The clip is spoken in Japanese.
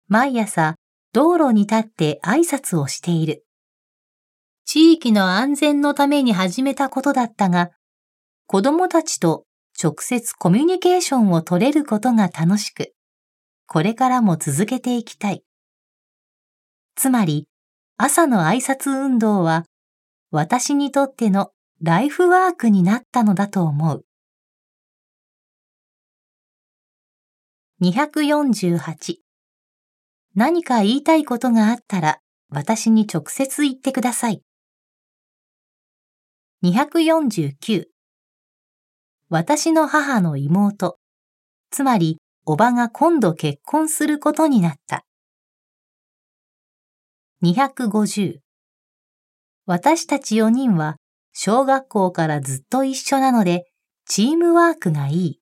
毎朝道路に立って挨拶をしている。地域の安全のために始めたことだったが、子供たちと直接コミュニケーションを取れることが楽しく、これからも続けていきたい。つまり、朝の挨拶運動は、私にとってのライフワークになったのだと思う。248。何か言いたいことがあったら、私に直接言ってください。249。私の母の妹、つまり、おばが今度結婚することになった。250。私たち4人は小学校からずっと一緒なのでチームワークがいい。